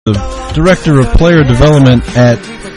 the Director of Player Development at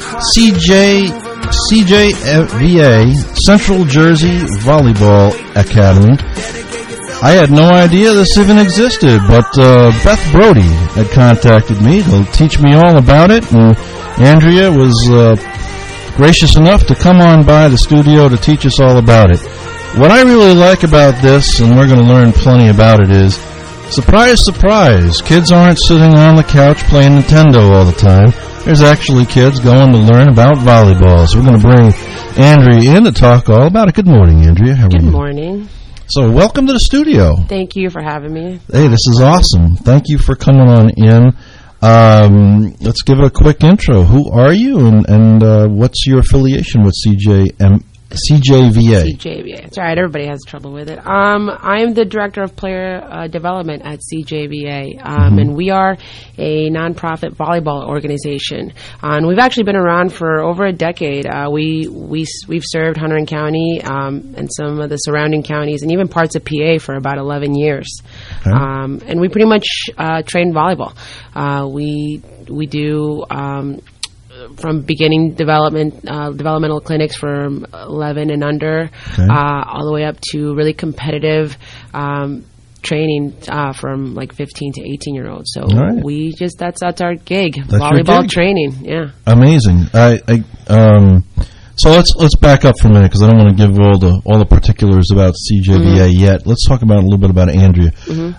CJVA, Central Jersey Volleyball Academy. I had no idea this even existed, but Beth Brody had contacted me to teach me all about it, and Andrea was gracious enough to come on by the studio to teach us all about it. What I really like about this, and we're going to learn plenty about it, is surprise, surprise, kids aren't sitting on the couch playing Nintendo all the time. There's actually kids going to learn about volleyball. So we're going to bring Andrea in to talk all about it. Good morning, Andrea. How are you? Good morning. So welcome to the studio. Thank you for having me. Hey, this is awesome. Thank you for coming on in. Let's give it a quick intro. Who are you, and what's your affiliation with CJVA? CJVA. It's all right. Everybody has trouble with it. I am the Director of Player Development at CJVA, and we are a nonprofit volleyball organization. And we've actually been around for over a decade. We've served Hunterdon County and some of the surrounding counties, and even parts of PA for about 11 years. Okay. And we pretty much train volleyball. We do. From beginning developmental clinics from 11 and under, okay, all the way up to really competitive training from like 15 to 18-year-olds. So right, we just that's our gig. That's volleyball training. Yeah, amazing. So let's back up for a minute because I don't want to give all the particulars about CJVA yet. Let's talk about a little bit about Andrea.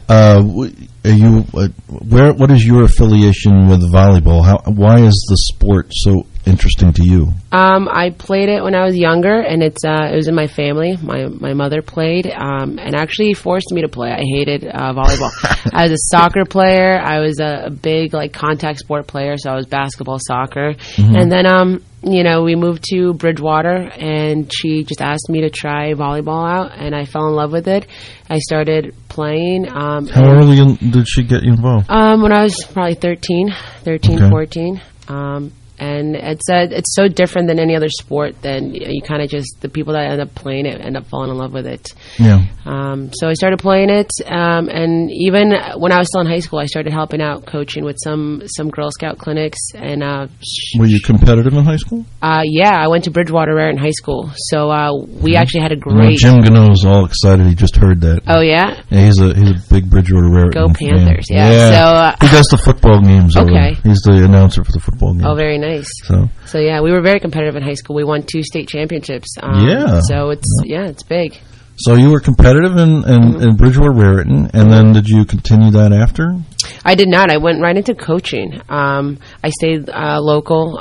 What is your affiliation with volleyball? Why is the sport so interesting to you? I played it when I was younger, and it was in my family. My mother played, and actually forced me to play. I hated volleyball. I was a soccer player. I was a big contact sport player, so I was basketball, soccer, and then we moved to Bridgewater, and she just asked me to try volleyball out, and I fell in love with it. I started playing. How early did she get you involved? When I was probably 13, okay, 14. And it's so different than any other sport. Then you kind of just, the people that end up playing it end up falling in love with it. Yeah. So I started playing it, and even when I was still in high school, I started helping out, coaching with some Girl Scout clinics. And were you competitive in high school? Yeah, I went to Bridgewater Raritan High School. So we actually had a great. Jim Gano's all excited. He just heard that. Oh yeah. Yeah, he's a big Bridgewater Raritan. Go Panthers! Fan. Yeah. So he does the football games. Okay. He's the announcer for the football games. Oh, very nice. So yeah, we were very competitive in high school. We won 2 state championships. So it's big. So you were competitive in Bridgewater Raritan, and then did you continue that after? I did not. I went right into coaching. I stayed local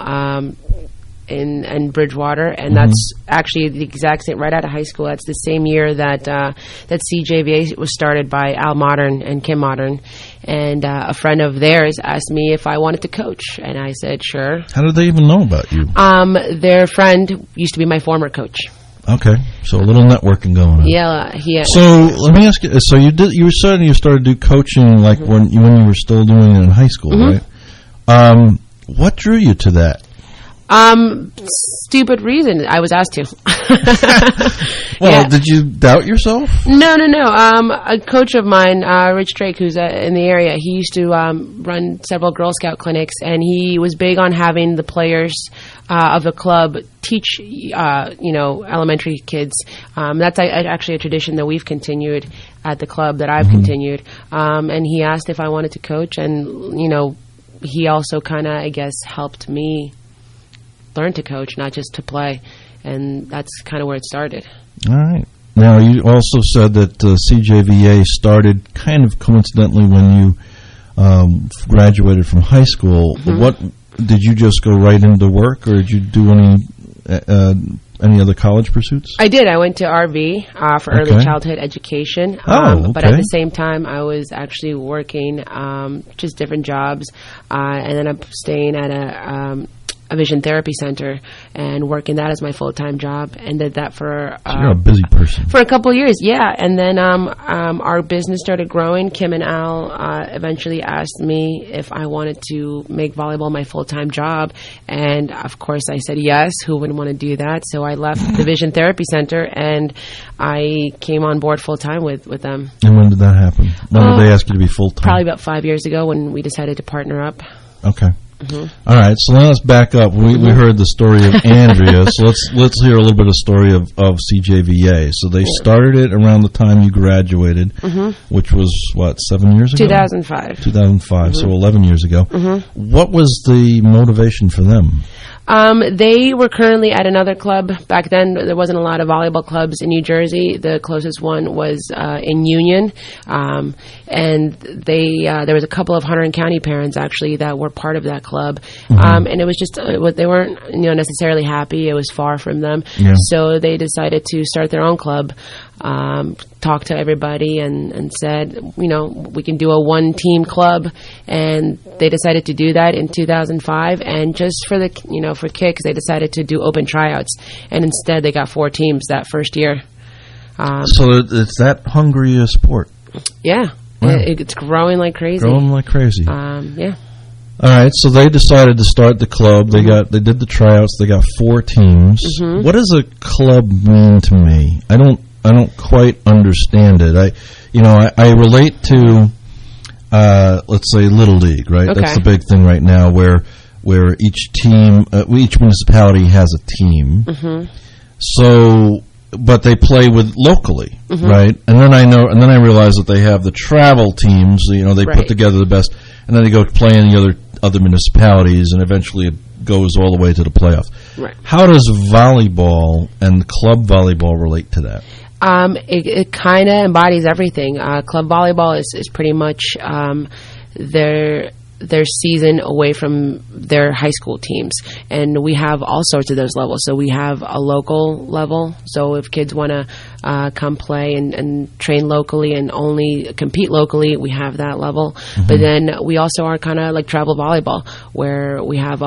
in Bridgewater, and that's actually the exact same. Right out of high school, that's the same year that CJVA was started by Al Modern and Kim Modern, and a friend of theirs asked me if I wanted to coach, and I said sure. How did they even know about you? Their friend used to be my former coach. Okay, so a little networking going on. Yeah. So let me ask you. So you said you started to do coaching like when you were still doing it in high school, right? What drew you to that? Stupid reason. I was asked to. Well, did you doubt yourself? No. A coach of mine, Rich Drake, who's in the area, he used to run several Girl Scout clinics, and he was big on having the players of the club teach, elementary kids. That's actually a tradition that we've continued at the club, that I've continued. And he asked if I wanted to coach, and, he also kind of, I guess, helped me learn to coach, not just to play, and that's kind of where it started. All right. Now, you also said that CJVA started kind of coincidentally when you graduated from high school. What did you just go right into work, or did you do any other college pursuits? I did. I went to RV for early childhood education. But at the same time, I was actually working just different jobs, and then I'm staying at a Vision Therapy Center and working that as my full-time job, and did that for so you're a busy person. For a couple of years, yeah. And then our business started growing. Kim and Al eventually asked me if I wanted to make volleyball my full-time job, and of course I said yes. Who wouldn't want to do that? So I left the Vision Therapy Center and I came on board full-time with them. And when did that happen? When did they ask you to be full-time? Probably about 5 years ago when we decided to partner up. Okay. All right, so now let's back up. We heard the story of Andrea, so let's hear a little bit of the story of CJVA. So they started it around the time you graduated, which was, 7 years ago? 2005. 2005, so 11 years ago. What was the motivation for them? They were currently at another club. Back then, there wasn't a lot of volleyball clubs in New Jersey. The closest one was in Union, and there was a couple of Hunterdon County parents actually that were part of that club, and it was just they weren't necessarily happy. It was far from them, so they decided to start their own club. Talked to everybody and said, we can do a one-team club, and they decided to do that in 2005. And just for for kicks, they decided to do open tryouts, and instead they got 4 teams that first year. So it's that hungry a sport. Yeah, wow. It's growing like crazy. Yeah. All right, so they decided to start the club. They did the tryouts. They got 4 teams. What does a club mean to me? I don't quite understand it. I relate to, let's say, Little League, right? Okay. That's the big thing right now, where each team, each municipality has a team. So, but they play with locally, right? And then I realize that they have the travel teams. They put together the best, and then they go play in the other municipalities, and eventually it goes all the way to the playoffs. Right. How does volleyball and club volleyball relate to that? It kind of embodies everything. Club volleyball is pretty much their season away from their high school teams, and we have all sorts of those levels. So we have a local level, so if kids want to come play and train locally and only compete locally, we have that level. But then we also are kind of like travel volleyball, where we have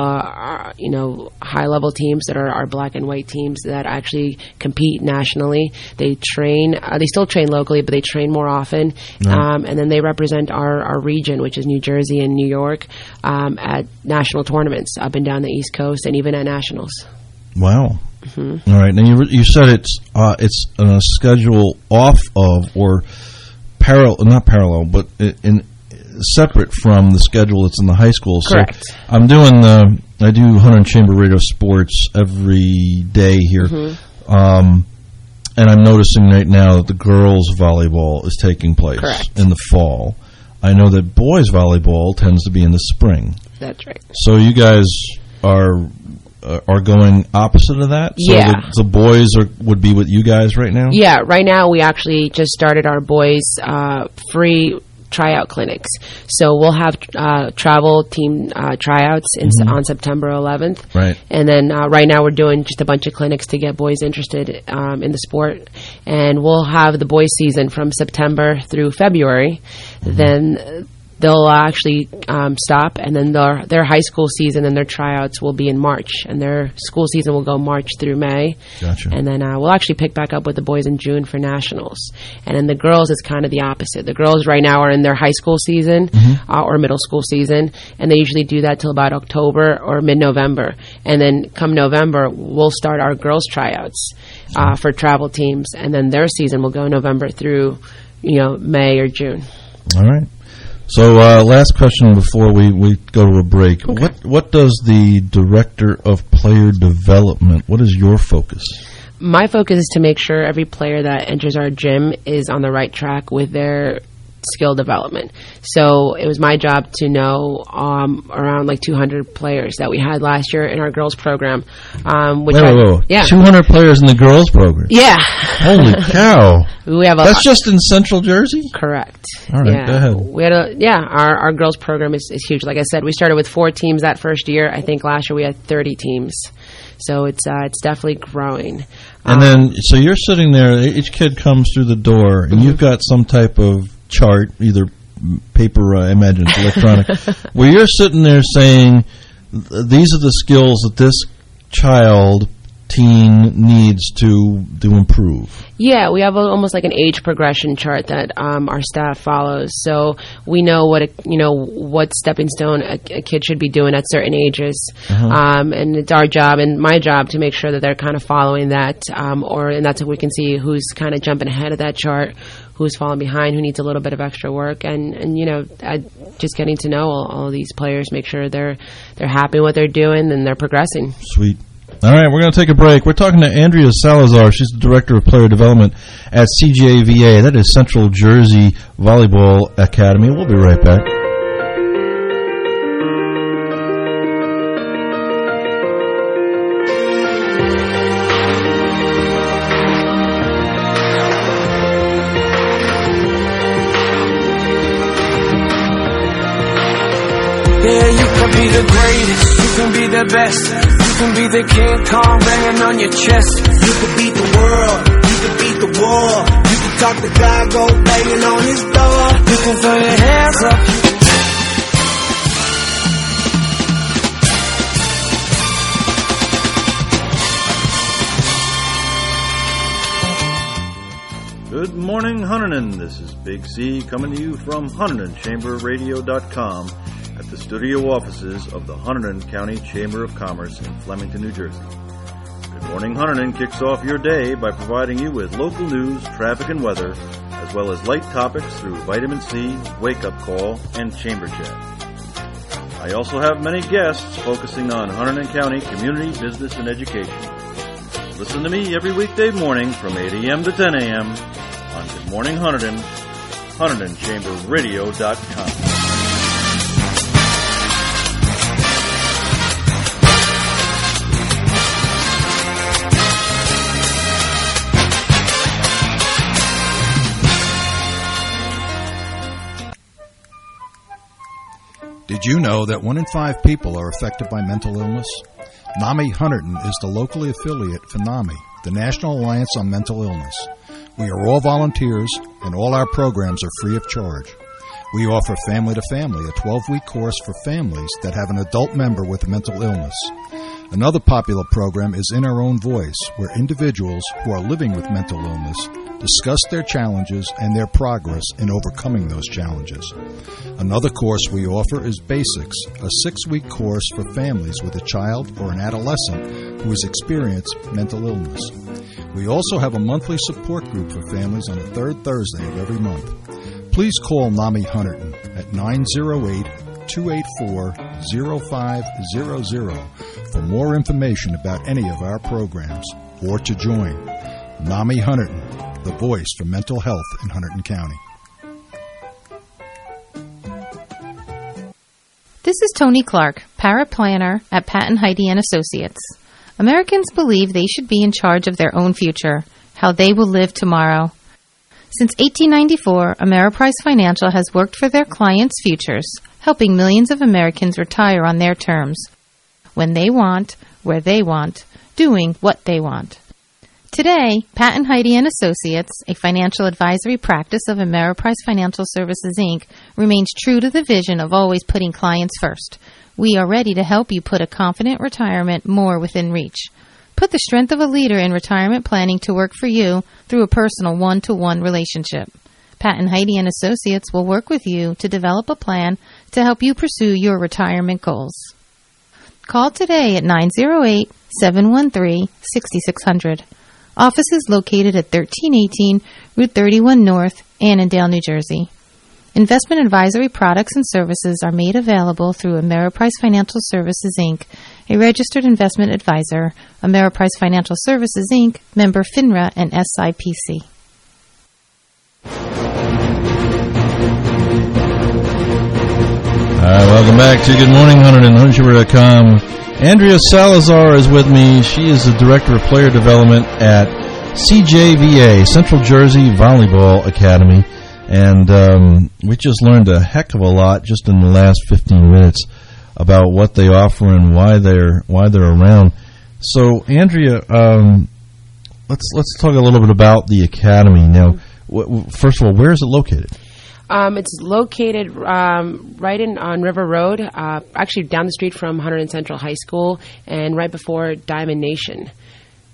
high level teams that are our black and white teams that actually compete nationally. They still train locally, but they train more often. And then they represent our region, which is New Jersey and New York, at national tournaments up and down the East Coast, and even at nationals. Wow. All right. Now you said it's a schedule off of, or not parallel, but separate from the schedule that's in the high school. Correct. So I do Hunterdon Chamber Radio Sports every day here, and I'm noticing right now that the girls volleyball is taking place in the fall. I know that boys volleyball tends to be in the spring. That's right. So you guys are going opposite of that? So the boys would be with you guys right now? Yeah, right now we actually just started our boys free tryout clinics. So we'll have travel team tryouts on September 11th. Right. And then right now we're doing just a bunch of clinics to get boys interested in the sport. And we'll have the boys season from September through February. Then they'll actually stop, and then their high school season and their tryouts will be in March, and their school season will go March through May. Gotcha. And then we'll actually pick back up with the boys in June for nationals. And then the girls is kind of the opposite. The girls right now are in their high school season or middle school season, and they usually do that till about October or mid-November. And then come November, we'll start our girls tryouts for travel teams, and then their season will go November through May or June. All right. So last question before we go to a break. Okay. What does the Director of Player Development, what is your focus? My focus is to make sure every player that enters our gym is on the right track with their skill development. So it was my job to know around 200 players that we had last year in our girls program. Whoa. 200 players in the girls program? Yeah. Holy cow. That's just in Central Jersey? Correct. All right, go ahead. Our girls program is huge. Like I said, we started with 4 teams that first year. I think last year we had 30 teams. So it's definitely growing. And then, so you're sitting there, each kid comes through the door, and you've got some type of chart, either paper, I imagine it's electronic, where you're sitting there saying, these are the skills that this child teen needs to improve? Yeah, we have almost like an age progression chart that our staff follows. So we know what stepping stone a kid should be doing at certain ages, and it's our job and my job to make sure that they're kind of following that, and that's what we can see who's kind of jumping ahead of that chart, who's falling behind, who needs a little bit of extra work, and just getting to know all of these players, make sure they're happy with what they're doing and they're progressing. Sweet. All right, we're going to take a break. We're talking to Andrea Salazar. She's the Director of Player Development at CJVA. That is Central Jersey Volleyball Academy. We'll be right back. Yeah, you can be the greatest, you can be the best. You can be the King Kong banging on your chest. You can beat the world, you can beat the war. You can talk to God, go banging on his door. You can throw your hands up. Good morning, Hunterdon. This is Big C coming to you from HunterdonChamberRadio.com at the studio offices of the Hunterdon County Chamber of Commerce in Flemington, New Jersey. Good Morning Hunterdon kicks off your day by providing you with local news, traffic, and weather, as well as light topics through Vitamin C, Wake Up Call, and Chamber Chat. I also have many guests focusing on Hunterdon County community, business, and education. Listen to me every weekday morning from 8 a.m. to 10 a.m. on Good Morning Hunterdon, HunterdonChamberRadio.com. Did you know that 1 in 5 people are affected by mental illness? NAMI Hunterdon is the locally affiliate for NAMI, the National Alliance on Mental Illness. We are all volunteers, and all our programs are free of charge. We offer Family to Family, a 12-week course for families that have an adult member with a mental illness. Another popular program is In Our Own Voice, where individuals who are living with mental illness discuss their challenges and their progress in overcoming those challenges. Another course we offer is Basics, a 6-week course for families with a child or an adolescent who has experienced mental illness. We also have a monthly support group for families on the third Thursday of every month. Please call NAMI Hunterdon at 908-284-0500 for more information about any of our programs or to join. NAMI Hunterdon, the voice for mental health in Hunterdon County. This is Tony Clark, paraplanner at Patton Heidi & Associates. Americans believe they should be in charge of their own future, how they will live tomorrow. Since 1894, Ameriprise Financial has worked for their clients' futures, helping millions of Americans retire on their terms, when they want, where they want, doing what they want. Today, Patton Heidi & Associates, a financial advisory practice of Ameriprise Financial Services, Inc., remains true to the vision of always putting clients first. We are ready to help you put a confident retirement more within reach. Put the strength of a leader in retirement planning to work for you through a personal one-to-one relationship. Patton Heidi & Associates will work with you to develop a plan to help you pursue your retirement goals. Call today at 908-713-6600. Office is located at 1318 Route 31 North, Annandale, New Jersey. Investment advisory products and services are made available through Ameriprise Financial Services, Inc., a registered investment advisor, Ameriprise Financial Services, Inc., member FINRA and SIPC. Welcome back to Good Morning Hunterdon, HunterdonChamber.com. Andrea Salazar is with me. She is the Director of Player Development at CJVA, Central Jersey Volleyball Academy. And we just learned a heck of a lot just in the last 15 minutes about what they offer and why they're around. So, Andrea, let's talk a little bit about the academy. Now, first of all, where is it located? It's located right on River Road, actually down the street from Hunterdon Central High School and right before Diamond Nation.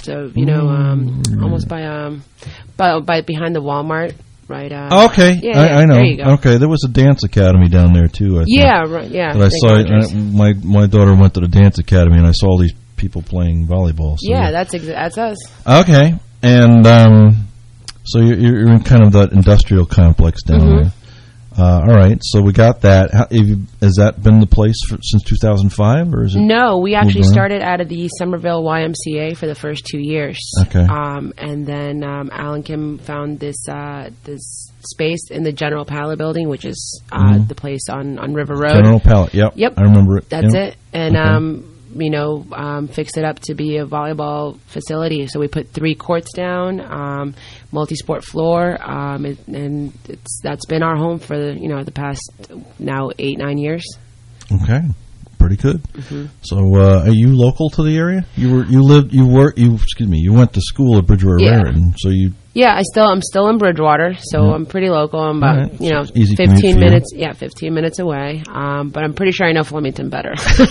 So almost by behind the Walmart. Right. Okay. Yeah, I know. There you go. Okay. There was a dance academy down there too. I think. Yeah. Right. Yeah. But I saw my daughter went to the dance academy, and I saw all these people playing volleyball. So yeah, that's us. Okay. And so you're in kind of that industrial complex down there. All right, so we got that. Has that been the place since 2005, or is it? No, we actually started out of the Somerville YMCA for the first 2 years. Okay. And then Alan Kim found this space in the General Pallet building, which is the place on River Road. General Pallet, yep. I remember it. That's it. And fixed it up to be a volleyball facility. So we put 3 courts down, multi-sport floor, and that's been our home for the past now 8-9 years. Okay, pretty good. So are you local to the area? You went to school at Bridgewater Raritan, so you. Yeah, I'm still in Bridgewater, so I'm pretty local. I'm about 15 minutes. Yeah, 15 minutes away. But I'm pretty sure I know Flemington better.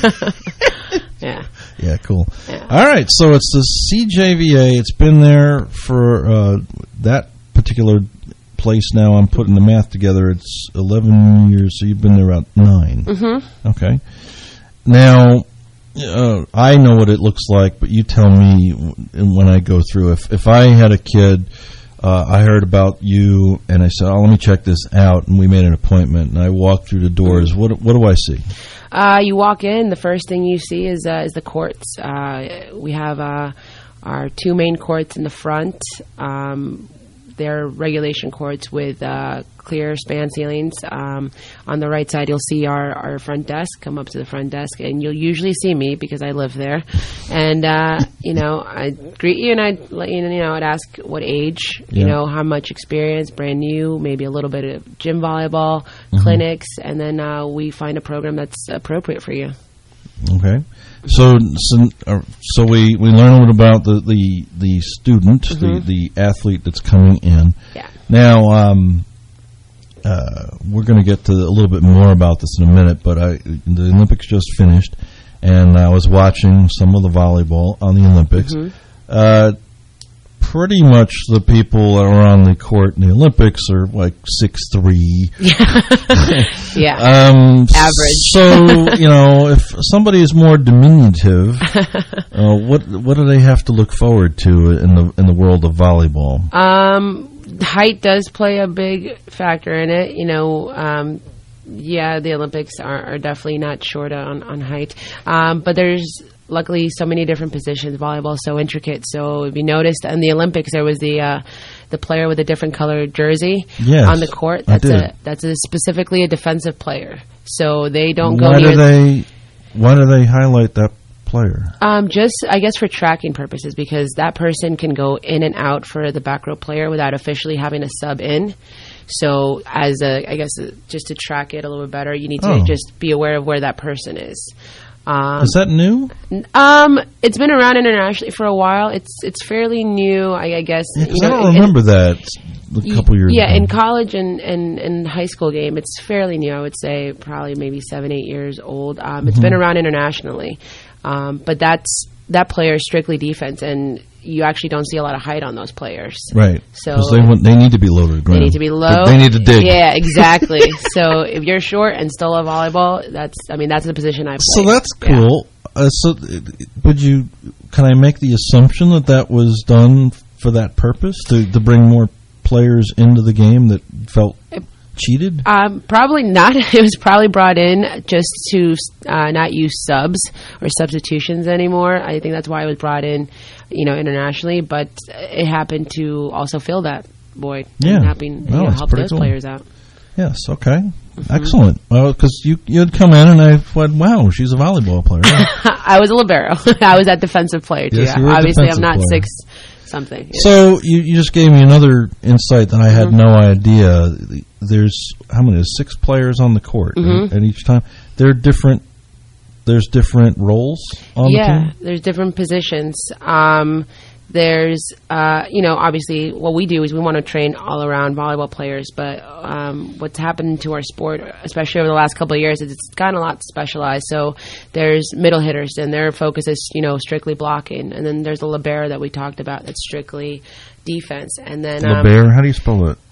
Yeah, cool. Yeah. All right, so it's the CJVA. It's been there for that particular place now. I'm putting the math together. It's 11 years, so you've been there about 9. Okay. Now, I know what it looks like, but you tell me when I go through. If I had a kid, I heard about you, and I said, let me check this out, and we made an appointment, and I walked through the doors. What do I see? You walk in, the first thing you see is the courts. We have our 2 main courts in the front. They're regulation courts with clear span ceilings. On the right side, you'll see our front desk. Come up to the front desk, and you'll usually see me because I live there. And I'd greet you, and I'd let you know. I'd ask what age, how much experience, brand new, maybe a little bit of gym volleyball, clinics, and then we find a program that's appropriate for you. Okay. So we learn a little about the student, the athlete that's coming in. Yeah. Now, we're going to get to a little bit more about this in a minute, but the Olympics just finished, and I was watching some of the volleyball on the Olympics. Pretty much the people that are on the court in the Olympics are like 6'3". Yeah. Average. So, if somebody is more diminutive, what do they have to look forward to in the world of volleyball? Height does play a big factor in it. The Olympics are definitely not short on height. But there's luckily so many different positions. Volleyball is so intricate. So if you noticed in the Olympics, there was the player with a different colored jersey on the court. That's specifically a defensive player. So they don't go near. Why do they highlight that player? Just, I guess, for tracking purposes, because that person can go in and out for the back row player without officially having a sub in. So just to track it a little bit better, you need to just be aware of where that person is. Is that new? It's been around internationally for a while. It's fairly new, I guess. Yeah, I don't remember that a couple years ago. Yeah, in college and high school game, it's fairly new. I would say probably maybe 7-8 years old. It's been around internationally. But that player is strictly defense, and you actually don't see a lot of height on those players. Right. So they need to be low to the ground. They need to be low. They need to dig. Yeah, exactly. So if you're short and still love volleyball, that's the position I play. So that's cool. Yeah. Can I make the assumption that was done for that purpose, to bring more players into the game that felt cheated? Probably not. It was probably brought in just to not use subs or substitutions anymore. I think that's why it was brought in, internationally. But it happened to also fill that void. Yeah, and help those players out. Yes. Okay. Excellent. Well, because you'd come in and I went, wow, she's a volleyball player. I was a libero. I was that defensive player too. Yes, obviously, I'm not player. 6'something. Yeah. So you just gave me another insight that I had no idea. There's 6 players on the court, and each time there's different roles on the team? Yeah, there's different positions. There's, obviously what we do is we want to train all-around volleyball players, but what's happened to our sport, especially over the last couple of years, is it's gotten a lot specialized. So there's middle hitters, and their focus is, strictly blocking. And then there's the libero that we talked about that's strictly defense. And then libero, how do you spell it?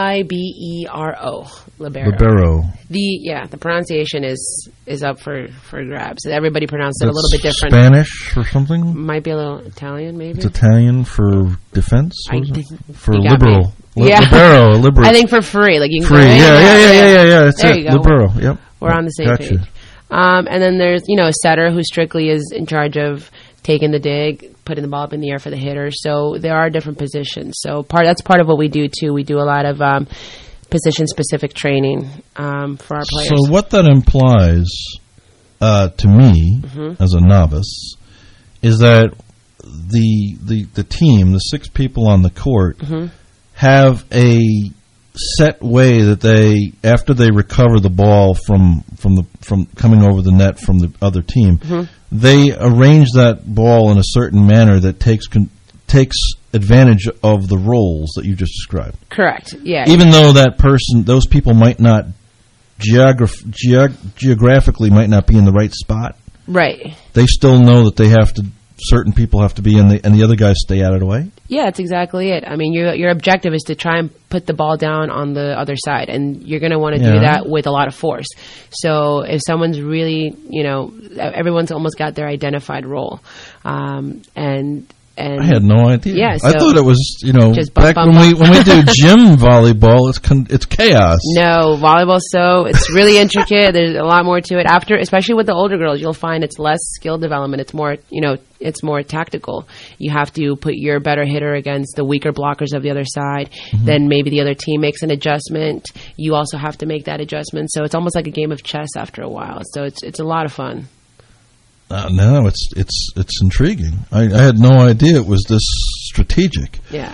Libero. Libero. Libero. The pronunciation is up for grabs. Everybody pronounces it a little bit different. Spanish or something? Might be a little Italian, maybe. It's Italian for defense? For liberal. Yeah. Libero. I think for free. Like you can free. Yeah. That's there it. You go. Libero. Yep. We're on the same page. And then there's, a setter who strictly is in charge of taking the dig, putting the ball up in the air for the hitter. So there are different positions. So that's part of what we do too. We do a lot of position-specific training for our players. So what that implies to me, as a novice, is that the team, the 6 people on the court, have a set way that they, after they recover the ball from coming over the net from the other team, they arrange that ball in a certain manner that takes advantage of the roles that you just described. Correct. Yeah. Even though those people might not geographically might not be in the right spot. Right. They still know that certain people have to be in and the other guys stay out of the way. Yeah, that's exactly it. I mean, your objective is to try and put the ball down on the other side, and you're going to want to do that with a lot of force. So if someone's really, everyone's almost got their identified role, and I had no idea. Yeah, so I thought it was, just back when we do gym volleyball, it's chaos. No, volleyball, it's really intricate. There's a lot more to it. Especially with the older girls, you'll find it's less skill development. It's more, it's more tactical. You have to put your better hitter against the weaker blockers of the other side. Then maybe the other team makes an adjustment. You also have to make that adjustment. So it's almost like a game of chess after a while. So it's a lot of fun. No, it's intriguing. I had no idea it was this strategic. Yeah.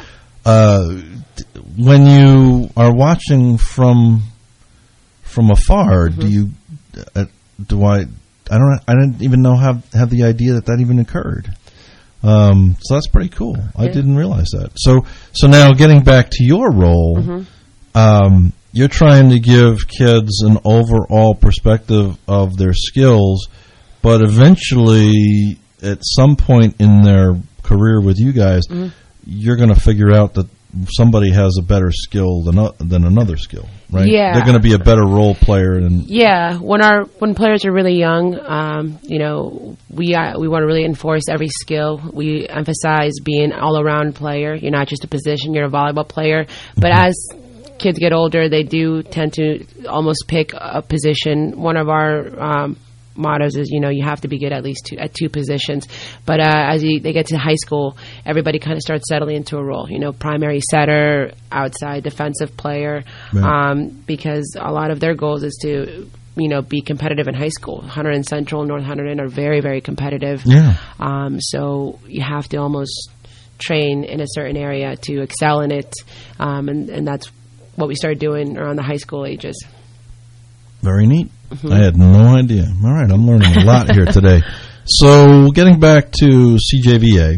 When you are watching from afar, do you? I didn't even know have the idea that even occurred. So that's pretty cool. Yeah. I didn't realize that. So now getting back to your role, you're trying to give kids an overall perspective of their skills. But eventually, at some point in their career with you guys, you're going to figure out that somebody has a better skill than another skill, right? Yeah, they're going to be a better role player. When players are really young, we want to really enforce every skill. We emphasize being an all-around player. You're not just a position; you're a volleyball player. But as kids get older, they do tend to almost pick a position. One of our mottos is, you have to be good at least at two positions. But as they get to high school, everybody kind of starts settling into a role. Primary setter, outside defensive player, because a lot of their goals is to be competitive in high school. Hunterdon Central, North Hunterdon are very, very competitive. Yeah. So you have to almost train in a certain area to excel in it, and that's what we started doing around the high school ages. Very neat. I had no idea. All right, I'm learning a lot here today. So getting back to CJVA,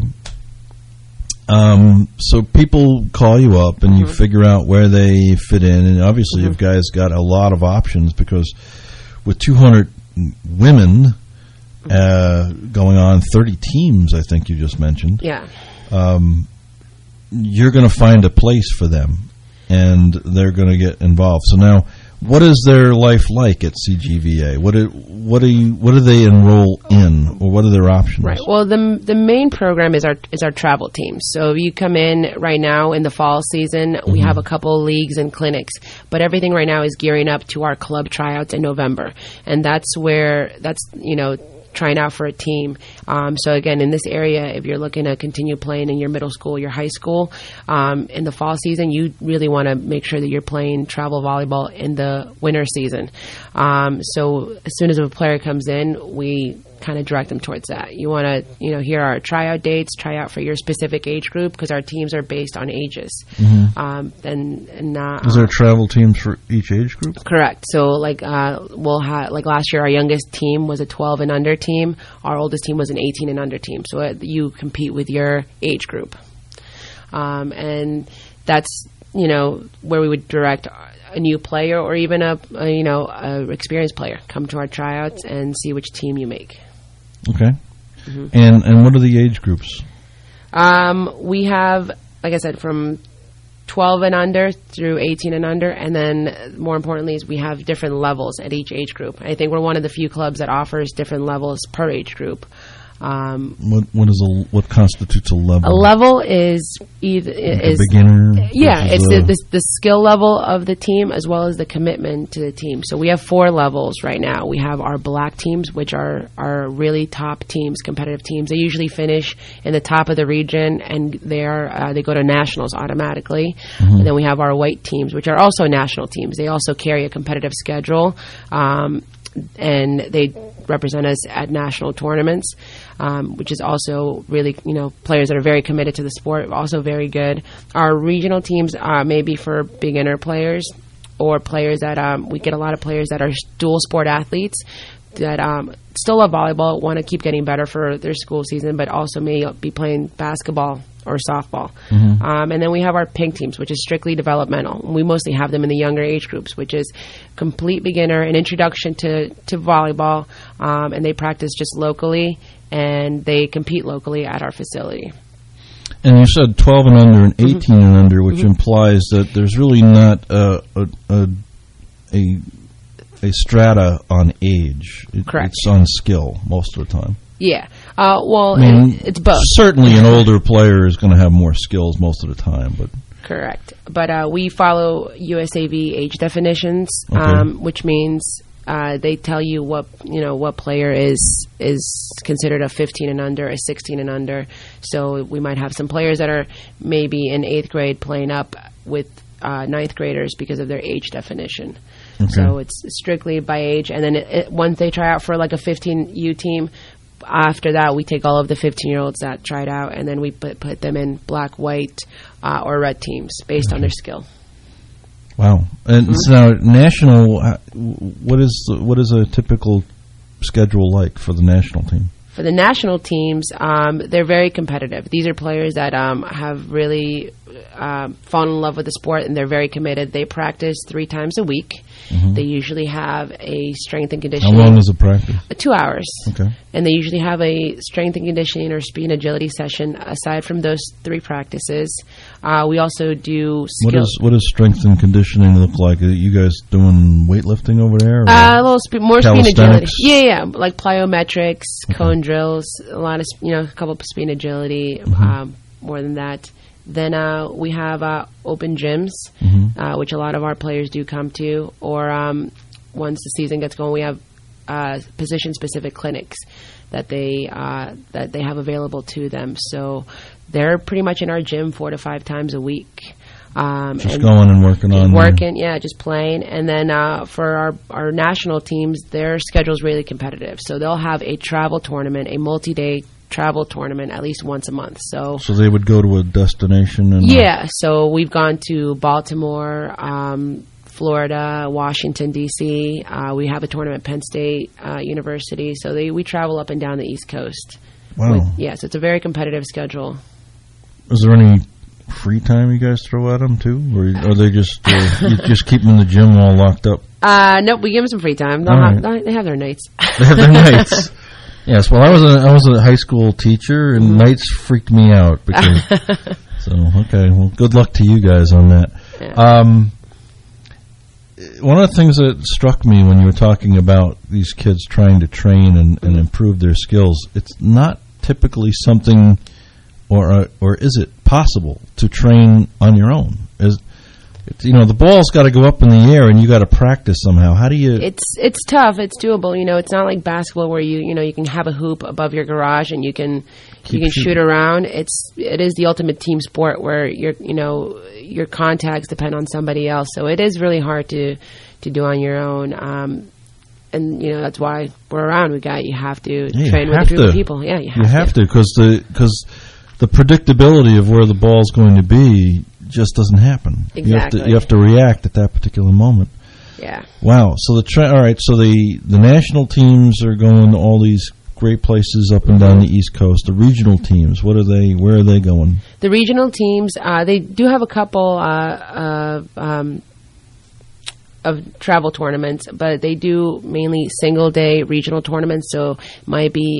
so people call you up and you figure out where they fit in, and obviously you guys got a lot of options because with 200 women going on, 30 teams, I think you just mentioned. Yeah. You're going to find a place for them, and they're going to get involved. So now, what is their life like at CJVA? What do they enroll in, or what are their options? Right. Well, the main program is our travel team. So if you come in right now in the fall season, we have a couple leagues and clinics, but everything right now is gearing up to our club tryouts in November, and that's trying out for a team. So again, in this area, if you're looking to continue playing in your middle school, your high school, in the fall season, you really want to make sure that you're playing travel volleyball in the winter season. So as soon as a player comes in, we kind of direct them towards that. You want to, here are our tryout dates, try out for your specific age group, because our teams are based on ages. Is there travel teams for each age group? Correct. So we'll have, last year, our youngest team was a 12 and under team. Our oldest team was an 18 and under team. So you compete with your age group. And that's, where we would direct a new player or even a experienced player come to our tryouts and see which team you make. Okay. And what are the age groups? We have, like I said, from 12 and under through 18 and under, and then more importantly is we have different levels at each age group. I think we're one of the few clubs that offers different levels per age group. What constitutes a level? A level is either a beginner. Yeah, it's the skill level of the team as well as the commitment to the team. So we have 4 levels right now. We have our black teams, which are really top teams, competitive teams. They usually finish in the top of the region, and they go to nationals automatically. And then we have our white teams, which are also national teams. They also carry a competitive schedule, and they represent us at national tournaments, which is also really, players that are very committed to the sport, also very good. Our regional teams may be for beginner players or players that we get a lot of players that are dual sport athletes that still love volleyball, want to keep getting better for their school season, but also may be playing basketball or softball. And then we have our pink teams, which is strictly developmental. We mostly have them in the younger age groups, which is complete beginner, an introduction to volleyball, and they practice just locally, and they compete locally at our facility. And you said 12 and under and 18 and under, which implies that there's really not a strata on age. Correct. It's on skill most of the time. Yeah. It's both. Certainly an older player is going to have more skills most of the time, but... Correct. But we follow USAV age definitions, which means they tell you what player is considered a 15 and under, a 16 and under. So we might have some players that are maybe in 8th grade playing up with 9th graders because of their age definition. Okay. So it's strictly by age. And then once they try out for like a 15U team, after that we take all of the 15-year-olds that tried out, and then we put them in black, white, or red teams based on their skill. Wow. And so now, national, what is a typical schedule like for the national team? For the national teams, they're very competitive. These are players that have really fallen in love with the sport, and they're very committed. They practice 3 times a week. They usually have a strength and conditioning. How long is the practice? 2 hours. Okay. And they usually have a strength and conditioning or speed and agility session aside from those 3 practices. We also do skills. What does strength and conditioning look like? Are you guys doing weightlifting over there? A little more speed and agility. Yeah, like plyometrics, cone drills, a lot of a couple of speed and agility. More than that. Then we have open gyms, which a lot of our players do come to. Or once the season gets going, we have position-specific clinics that they have available to them. So they're pretty much in our gym 4 to 5 times a week. Just going and working on just playing. And then for our national teams, their schedule is really competitive. So they'll have a travel tournament, a multi-day travel tournament at least once a month. So they would go to a destination? So we've gone to Baltimore, Florida, Washington, D.C. We have a tournament at Penn State University. So we travel up and down the East Coast. Wow. So it's a very competitive schedule. Is there any free time you guys throw at them too? Or are they just you just keep them in the gym all locked up? Nope, we give them some free time. They have their nights. They have their nights. Yes, well, I was a high school teacher, and nights freaked me out because. Okay, well, good luck to you guys on that. Yeah. One of the things that struck me when you were talking about these kids trying to train and improve their skills, it's not typically something, or is it possible to train on your own? The ball's got to go up in the air, and you got to practice somehow. How do you? It's tough. It's doable. It's not like basketball where you can have a hoop above your garage and you can shoot around. It is the ultimate team sport where your contacts depend on somebody else. So it is really hard to do on your own. and that's why we're around. You have to train with a group of people. Yeah, you have to because the predictability of where the ball's going to be just doesn't happen. Exactly. You have to react at that particular moment. Yeah. Wow. So all right. So the national teams are going to all these great places up and down the East Coast. The regional teams, where are they going? The regional teams, they do have a couple of travel tournaments, but they do mainly single-day regional tournaments. So it might be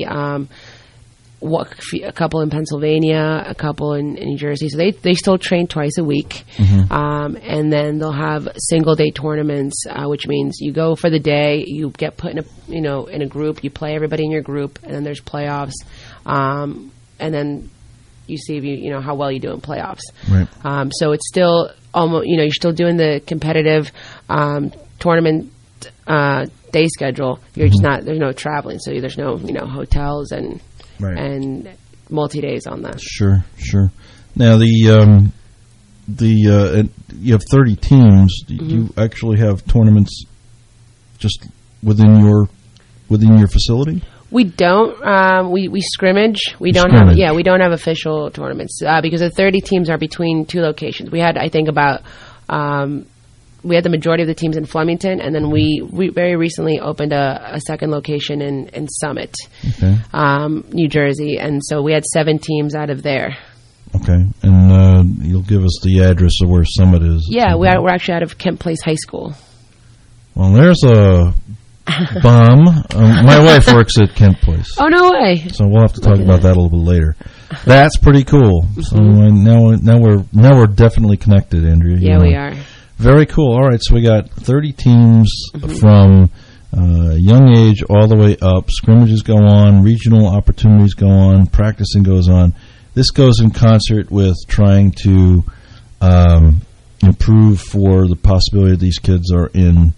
a couple in Pennsylvania, a couple in New Jersey. So they still train twice a week. And then they'll have single-day tournaments, which means you go for the day, you get put in a group, you play everybody in your group, and then there's playoffs. And then you see if how well you do in playoffs. Right. So it's still almost, you're still doing the competitive tournament day schedule. You're just not, there's no traveling, so there's no, hotels and multi-days on that. Sure. Now you have 30 teams. Do you actually have tournaments just within your facility? We don't. We scrimmage. We don't have official tournaments because the 30 teams are between two locations. We had, I think, about we had the majority of the teams in Flemington, and then we very recently opened a second location in Summit, New Jersey, and so we had 7 teams out of there. Okay, and you'll give us the address of where Summit is. Yeah, we're actually out of Kent Place High School. Well, there's a bomb. My wife works at Kent Place. Oh, no way! So we'll have to talk about that a little bit later. That's pretty cool. So now we're definitely connected, Andrea. Yeah, we are. Very cool. All right, so we got 30 teams from young age all the way up. Scrimmages go on, regional opportunities go on, practicing goes on. This goes in concert with trying to improve for the possibility that these kids are in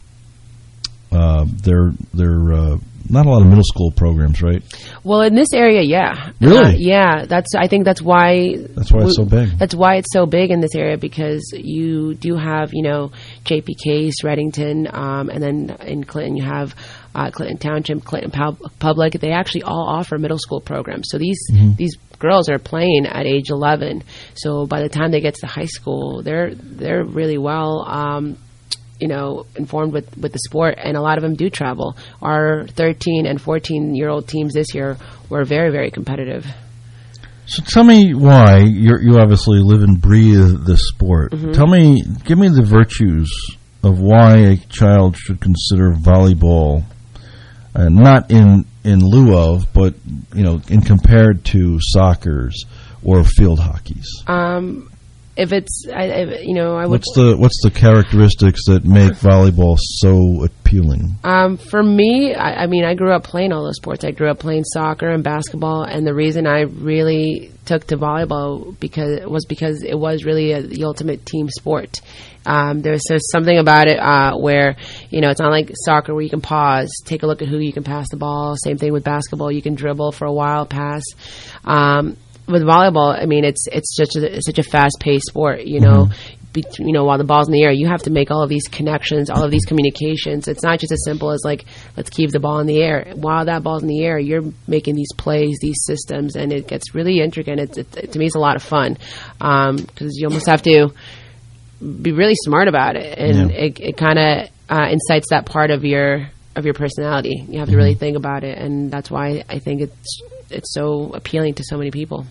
their not a lot of middle school programs, right? Well, in this area, yeah. Really? Yeah. I think that's why. That's why it's so big. That's why it's so big in this area, because you do have, J.P. Case, Reddington, and then in Clinton you have Clinton Township, Clinton Public. They actually all offer middle school programs. So these girls are playing at age 11. So by the time they get to high school, they're really well. Informed with the sport, and a lot of them do travel. Our 13 and 14-year-old teams this year were very, very competitive. So tell me why you obviously live and breathe this sport. Give me the virtues of why a child should consider volleyball, not in lieu of, but in compared to soccer's or field hockeys. If it's, I would. What's the characteristics that make volleyball so appealing? For me, I grew up playing all those sports. I grew up playing soccer and basketball, and the reason I really took to volleyball because it was really the ultimate team sport. There's something about it where it's not like soccer where you can pause, take a look at who you can pass the ball. Same thing with basketball; you can dribble for a while, pass. With volleyball, it's such a fast-paced sport. While the ball's in the air, you have to make all of these connections, all of these communications. It's not just as simple as let's keep the ball in the air. While that ball's in the air, you're making these plays, these systems, and it gets really intricate. To me, it's a lot of fun because you almost have to be really smart about it, and it kind of incites that part of your personality. You have to really think about it, and that's why I think it's so appealing to so many people.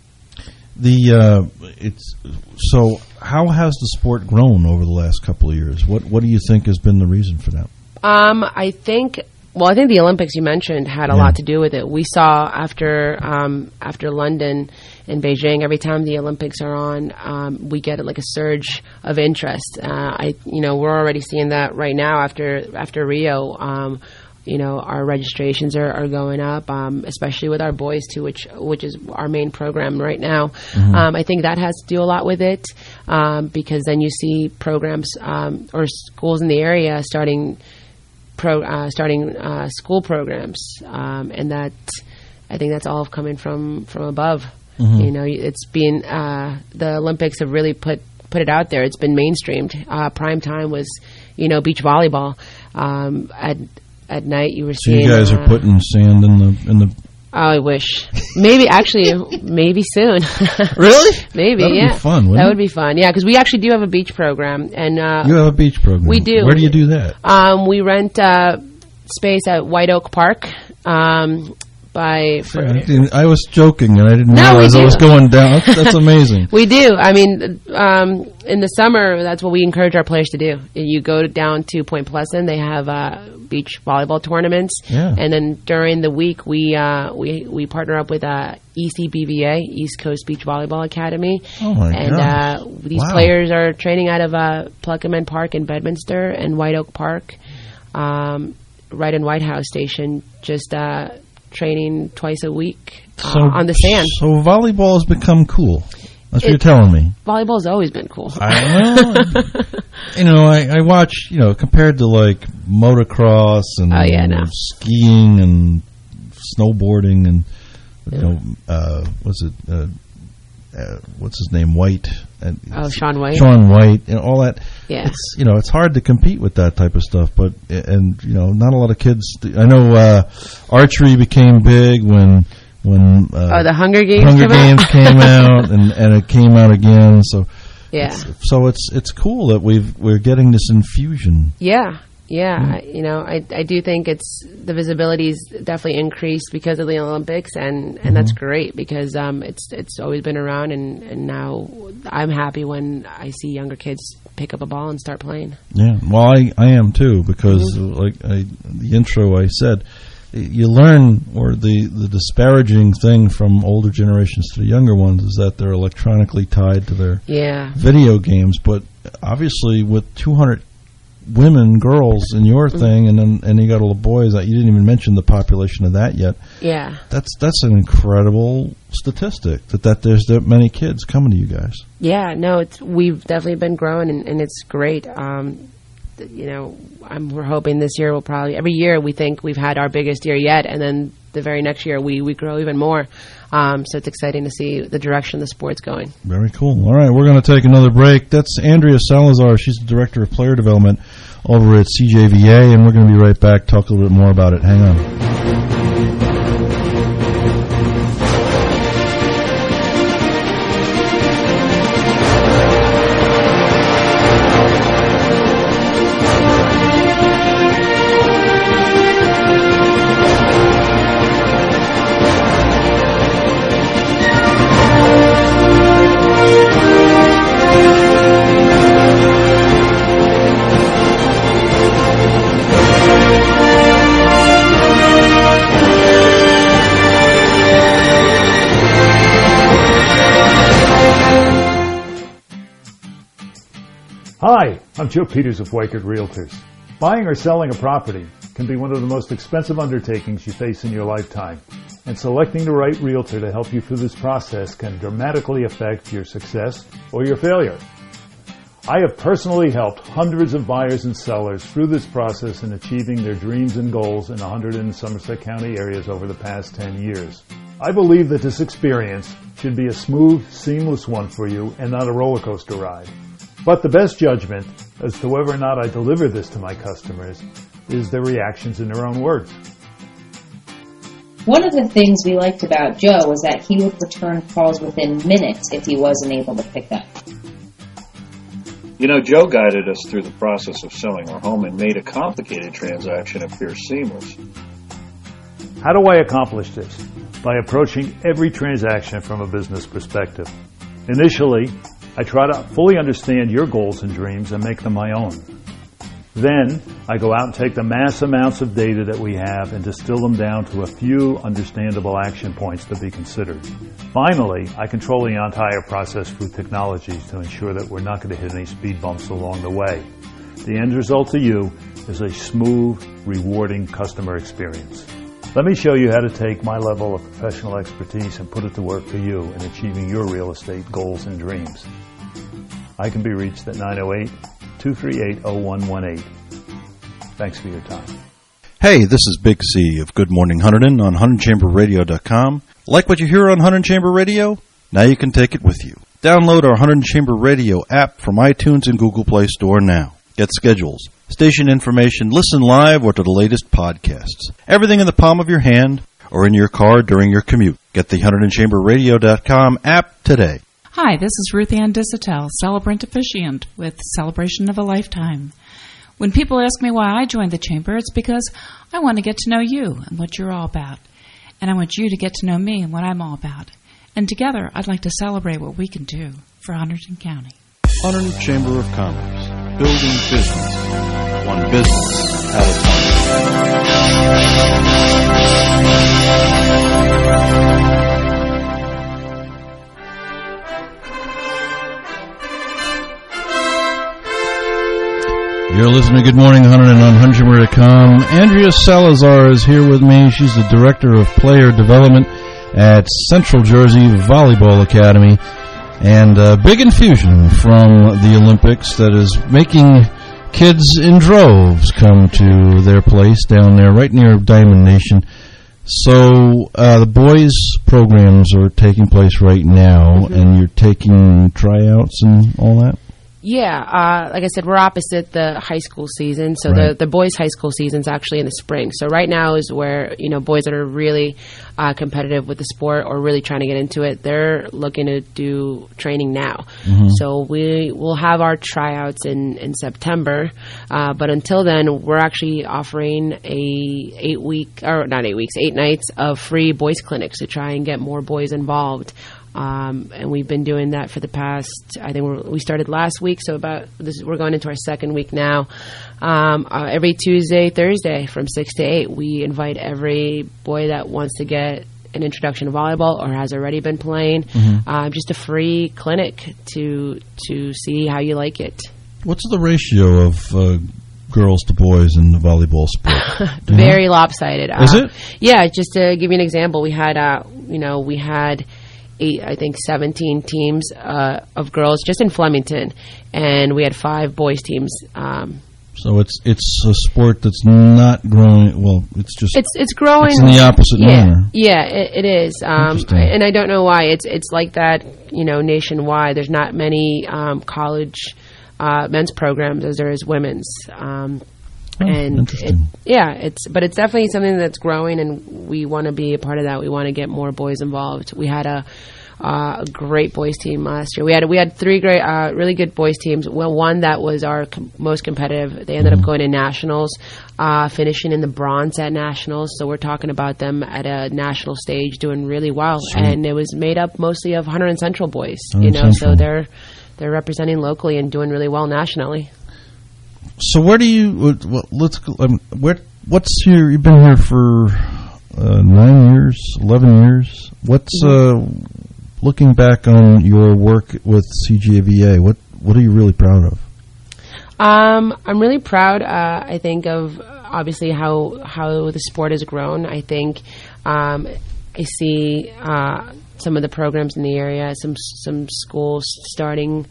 So how has the sport grown over the last couple of years? What do you think has been the reason for that? I think the Olympics you mentioned had a lot to do with it. We saw after London and Beijing, every time the Olympics are on, we get a surge of interest. We're already seeing that right now after Rio. Our registrations are going up, especially with our boys too, which is our main program right now. I think that has to do a lot with it, because then you see programs or schools in the area starting school programs, and that I think that's all coming from above. It's been the Olympics have really put it out there. It's been mainstreamed. Prime time was beach volleyball at at night you were So seeing. you guys are putting sand in the. Oh, I wish. Maybe soon. Really? Maybe, That'd yeah. be fun, wouldn't that it? would be fun, yeah, because we actually do have a beach program. And You have a beach program. We do. Where do you do that? We rent space at White Oak Park. I was joking, and I didn't No, realize we I do. was going down. That's amazing. We do. I mean, in the summer, that's what we encourage our players to do. You go down to Point Pleasant. They have beach volleyball tournaments. Yeah. And then during the week, we partner up with ECBVA, East Coast Beach Volleyball Academy. Oh, my and gosh. these Wow. players are training out of Pluckerman Park in Bedminster and White Oak Park, right in White House Station, just training twice a week on the sand. So volleyball has become cool. That's what you're telling me. Volleyball's always been cool. I watch, compared to like motocross and skiing and snowboarding and, what's his name? White. Shaun White. Shaun White and all that. Yeah. It's hard to compete with that type of stuff, but not a lot of kids. I know archery became big when the Hunger Games came out and it came out again. So yeah. It's cool that we're getting this infusion. Yeah. Yeah, I do think the visibility's definitely increased because of the Olympics, and that's great because it's always been around, and now I'm happy when I see younger kids pick up a ball and start playing. Yeah, well, I am too because the intro I said, you learn, or the disparaging thing from older generations to the younger ones is that they're electronically tied to their video games, but obviously with 200 women, girls in your thing, and you got all the boys. You didn't even mention the population of that yet. Yeah, that's an incredible statistic that there's that many kids coming to you guys. Yeah, no, we've definitely been growing, and it's great. We're hoping this year will probably every year we think we've had our biggest year yet, and then the very next year we grow even more. So it's exciting to see the direction the sport's going. Very cool. All right, we're going to take another break. That's Andrea Salazar. She's the Director of Player Development over at CJVA, and we're going to be right back, talk a little bit more about it. Hang on. Hi, I'm Joe Peters of Weichert Realtors. Buying or selling a property can be one of the most expensive undertakings you face in your lifetime, and selecting the right realtor to help you through this process can dramatically affect your success or your failure. I have personally helped hundreds of buyers and sellers through this process in achieving their dreams and goals in 100 and Somerset County areas over the past 10 years. I believe that this experience should be a smooth, seamless one for you and not a roller coaster ride. But the best judgment as to whether or not I deliver this to my customers is their reactions in their own words. One of the things we liked about Joe was that he would return calls within minutes if he wasn't able to pick up. Joe guided us through the process of selling our home and made a complicated transaction appear seamless. How do I accomplish this? By approaching every transaction from a business perspective. Initially, I try to fully understand your goals and dreams and make them my own. Then, I go out and take the mass amounts of data that we have and distill them down to a few understandable action points to be considered. Finally, I control the entire process through technologies to ensure that we're not going to hit any speed bumps along the way. The end result to you is a smooth, rewarding customer experience. Let me show you how to take my level of professional expertise and put it to work for you in achieving your real estate goals and dreams. I can be reached at 908-238-0118. Thanks for your time. Hey, this is Big C of Good Morning Hunterdon on HunterdonChamberRadio.com. Like what you hear on Hunterdon Chamber Radio? Now you can take it with you. Download our Hunterdon Chamber Radio app from iTunes and Google Play Store now. Get schedules, station information, listen live, or to the latest podcasts. Everything in the palm of your hand or in your car during your commute. Get the HunterdonChamberRadio.com app today. Hi, this is Ruth Ann Disotell, celebrant officiant with Celebration of a Lifetime. When people ask me why I joined the Chamber, it's because I want to get to know you and what you're all about. And I want you to get to know me and what I'm all about. And together, I'd like to celebrate what we can do for Hunterdon County. Hunterdon Chamber of Commerce. Building business. One business at a time. You're listening to Good Morning Hunterdon on HunterdonChamber.com. Andrea Salazar is here with me. She's the Director of Player Development at Central Jersey Volleyball Academy. And a big infusion from the Olympics that is making kids in droves come to their place down there right near Diamond Nation. So the boys' programs are taking place right now, and you're taking tryouts and all that? Yeah, like I said, we're opposite the high school season. So Right. the boys' high school season's actually in the spring. So right now is where, boys that are really competitive with the sport or really trying to get into it, they're looking to do training now. So we will have our tryouts in September. But until then, we're actually offering a 8 nights of free boys clinics to try and get more boys involved. And we've been doing that for the past, I think we started last week, so we're going into our second week now. Every Tuesday, Thursday from 6 to 8, we invite every boy that wants to get an introduction to volleyball or has already been playing, just a free clinic to see how you like it. What's the ratio of girls to boys in the volleyball sport? Very lopsided. Is it? Yeah, just to give you an example, we had 17 teams of girls just in Flemington, and we had 5 boys teams. So it's a sport that's not growing. Well, it's growing. It's in the opposite manner. Yeah, it is. And I don't know why. It's like that. Nationwide, there's not many college men's programs as there is women's. But it's definitely something that's growing, and we want to be a part of that. We want to get more boys involved. We had a great boys team last year. We had 3 great, really good boys teams. Well, one that was our most competitive. They ended up going to nationals, finishing in the bronze at nationals. So we're talking about them at a national stage, doing really well. Sweet. And it was made up mostly of Hunterdon Central boys. Central. So they're representing locally and doing really well nationally. So where do you? What's here? You've been here for 9 years, 11 years. What's looking back on your work with CJVA? What are you really proud of? I'm really proud. I think of obviously how the sport has grown. I think I see some of the programs in the area, some schools starting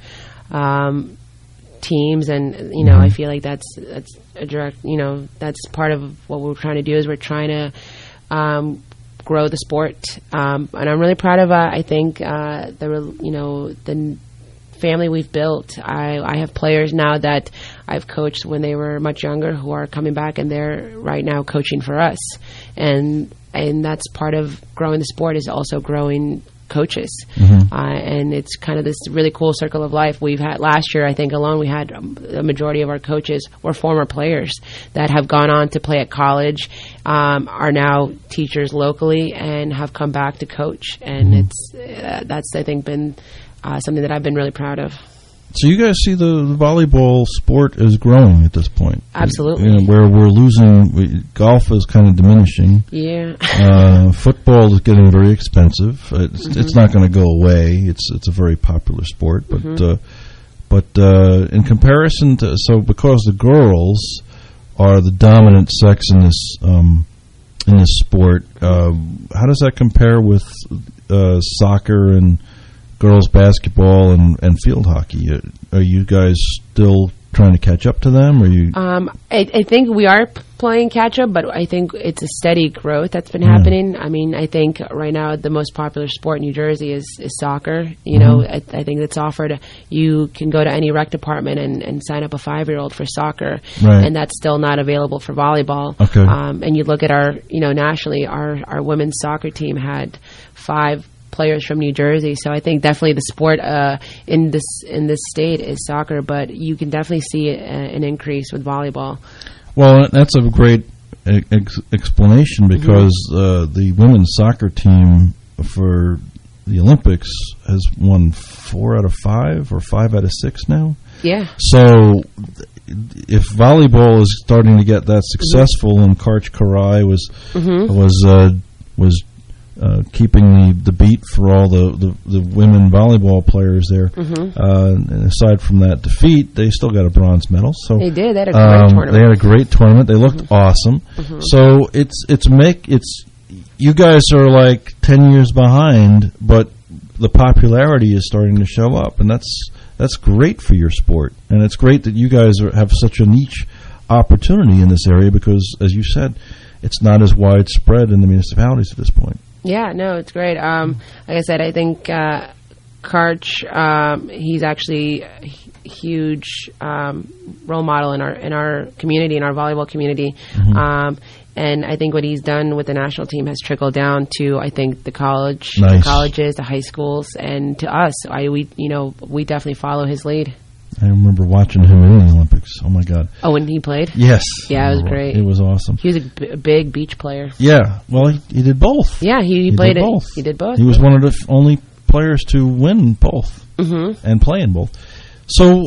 teams, and I feel like that's a direct, that's part of what we're trying to do. Is we're trying to grow the sport, and I'm really proud of I think the family we've built. I have players now that I've coached when they were much younger who are coming back, and they're right now coaching for us, and that's part of growing the sport, is also growing coaches. And it's kind of this really cool circle of life. We've had last year, I think alone, we had a majority of our coaches were former players that have gone on to play at college, are now teachers locally, and have come back to coach. And that's I think been something that I've been really proud of. So you guys see the volleyball sport is growing at this point. Absolutely. Where we're losing, golf is kind of diminishing. Yeah. Football is getting very expensive. It's not going to go away. It's a very popular sport, but in comparison to, so because the girls are the dominant sex in this sport, how does that compare with soccer and girls basketball and field hockey? Are you guys still trying to catch up to them? Or you? I think we are playing catch up, but I think it's a steady growth that's been happening. I mean, I think right now the most popular sport in New Jersey is soccer. You know, I think it's offered. You can go to any rec department and sign up a 5-year-old for soccer, and that's still not available for volleyball. Okay. And you look at our, nationally, our women's soccer team had 5 players from New Jersey, so I think definitely the sport in this state is soccer, but you can definitely see an increase with volleyball. Well, that's a great explanation because the women's soccer team for the Olympics has won 4 out of 5 or 5 out of 6 now. Yeah. So if volleyball is starting to get that successful, and Karch Karai was keeping the beat for all the women volleyball players there. And aside from that defeat, they still got a bronze medal. So they did. They had a great tournament. They had a great tournament. They looked awesome. So it's you guys are like 10 years behind, but the popularity is starting to show up, and that's great for your sport. And it's great that you guys have such a niche opportunity in this area because, as you said, it's not as widespread in the municipalities at this point. Yeah, no, it's great. Like I said, I think Karch, he's actually a huge role model in our community, in our volleyball community. And I think what he's done with the national team has trickled down to, I think, the colleges, the high schools, and to us. We definitely follow his lead. I remember watching him in the Olympics. Oh, my God. Oh, when he played? Yes. Yeah, it was great. It was awesome. He was a big beach player. Yeah. Well, he did both. Yeah, he played it. Both. He did both. He was one of the only players to win both and play in both. So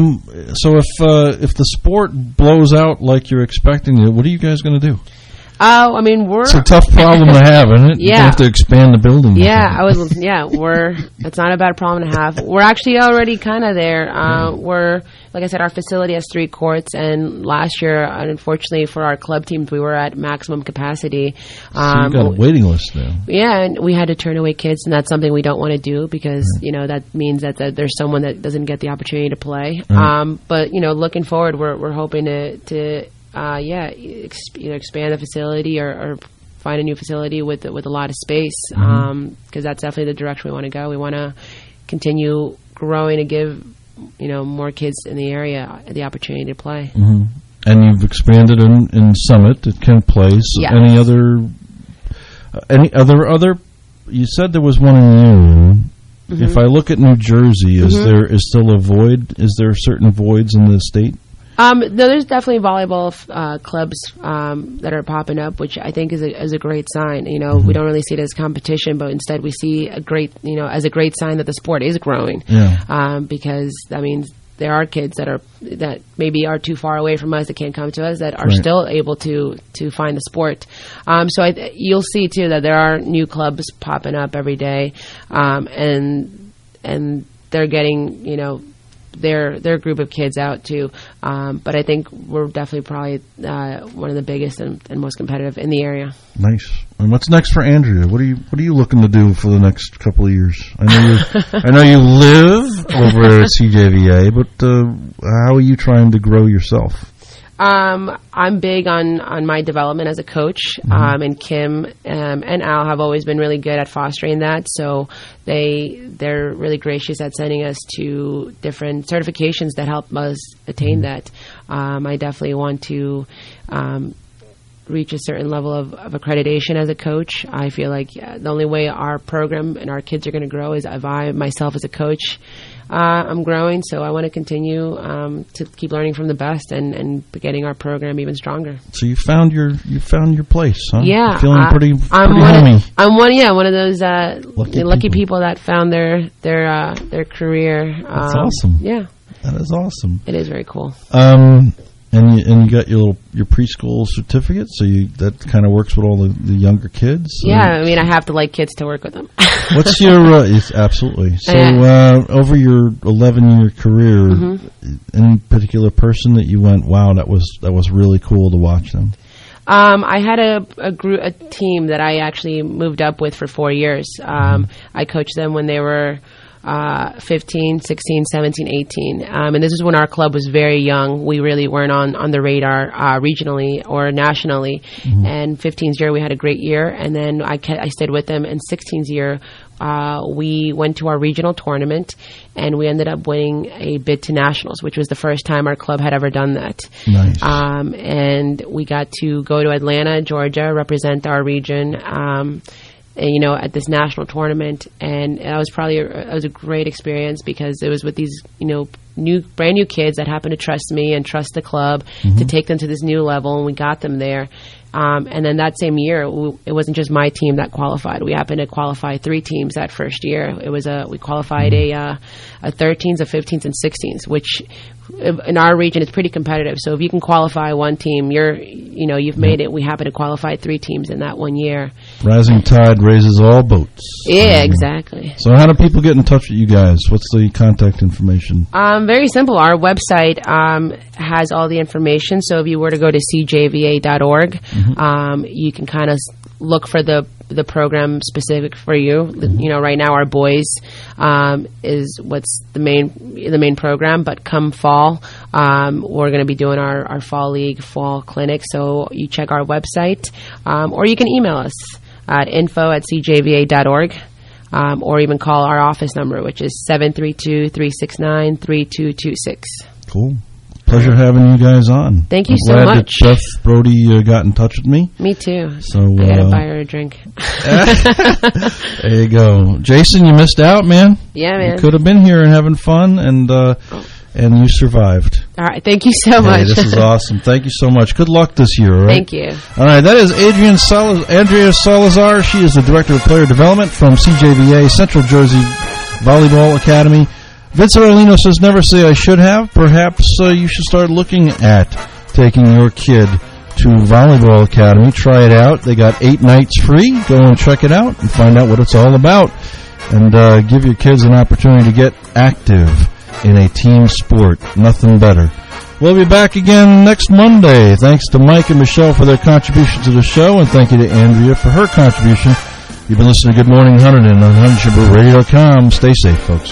if the sport blows out like you're expecting it, what are you guys going to do? Oh, I mean, it's a tough problem to have, isn't it? Yeah. You have to expand the building. Yeah, it's not a bad problem to have. We're actually already kind of there. We're, like I said, our facility has 3 courts, and last year, unfortunately for our club teams, we were at maximum capacity. So you've got a waiting list now. Yeah, and we had to turn away kids, and that's something we don't want to do because, that means that there's someone that doesn't get the opportunity to play. But, looking forward, we're hoping to either expand the facility or find a new facility with a lot of space because that's definitely the direction we want to go. We want to continue growing and give more kids in the area the opportunity to play. And you've expanded in Summit at Kent Place. Yeah. Any other? You said there was one in the area. If I look at New Jersey, is there still a void? Is there certain voids in the state? No, there's definitely volleyball clubs that are popping up, which I think is a great sign. We don't really see it as competition, but instead we see as a great sign that the sport is growing. Yeah. Because that means there are kids that maybe are too far away from us, that can't come to us, that are still able to find the sport. So you'll see too that there are new clubs popping up every day, and they're getting their group of kids out too. But I think we're definitely probably one of the biggest and most competitive in the area. Nice. And what's next for Andrea? What are you looking to do for the next couple of years? I know you live over at CJVA, but how are you trying to grow yourself? I'm big on my development as a coach, and Kim and Al have always been really good at fostering that. So they're really gracious at sending us to different certifications that help us attain that. I definitely want to reach a certain level of accreditation as a coach. I feel like the only way our program and our kids are going to grow is if I myself as a coach I'm growing, so I want to continue to keep learning from the best and getting our program even stronger. So you found your place, huh? Yeah, you're feeling pretty homey. I'm one of those lucky people that found their career. That's awesome. Yeah, that is awesome. It is very cool. And you got your preschool certificate, so that kind of works with all the younger kids. Yeah, I mean, I have to like kids to work with them. What's your absolutely? So over your 11-year career, any particular person that you went, wow, that was really cool to watch them? I had a team that I actually moved up with for 4 years. I coached them when they were 15, 16, 17, 18. And this is when our club was very young. We really weren't on the radar regionally or nationally. Mm-hmm. And 15's year, we had a great year. And then I stayed with them. And 16's year, we went to our regional tournament, and we ended up winning a bid to nationals, which was the first time our club had ever done that. Nice. And we got to go to Atlanta, Georgia, represent our region, at this national tournament. And it was a great experience because it was with these, brand new kids that happened to trust me and trust the club to take them to this new level, and we got them there. And then that same year, it wasn't just my team that qualified. We happened to qualify 3 teams that first year. We qualified a 13s, a 15s, and 16s, which in our region is pretty competitive. So if you can qualify one team, you've made it. We happened to qualify 3 teams in that one year. Rising tide raises all boats. Yeah, exactly. So how do people get in touch with you guys? What's the contact information? Very simple. Our website has all the information. So if you were to go to cjva.org, you can kind of look for the program specific for you. Right now our boys is what's the main program, but come fall, we're going to be doing our fall league, fall clinic. So you check our website, or you can email us at info@cjva.org, or even call our office number, which is 732-369-3226. Cool. Pleasure having you guys on. Thank you I'm so glad much. That Beth Brody got in touch with me. Me too. So I gotta buy her a drink. There you go. Jason, you missed out, man. Yeah, man. You could have been here and having fun, and you survived. All right. Thank you so much. This is awesome. Thank you so much. Good luck this year, all right? Thank you. All right. That is Andrea Salazar. She is the Director of Player Development from CJVA, Central Jersey Volleyball Academy. Vince Arlino says, never say I should have. Perhaps you should start looking at taking your kid to Volleyball Academy. Try it out. They got 8 nights free. Go and check it out and find out what it's all about. And give your kids an opportunity to get active in a team sport. Nothing better. We'll be back again next Monday. Thanks to Mike and Michelle for their contribution to the show, and thank you to Andrea for her contribution. You've been listening to Good Morning Hunterdon on HunterdonShaboot.com. Stay safe, folks.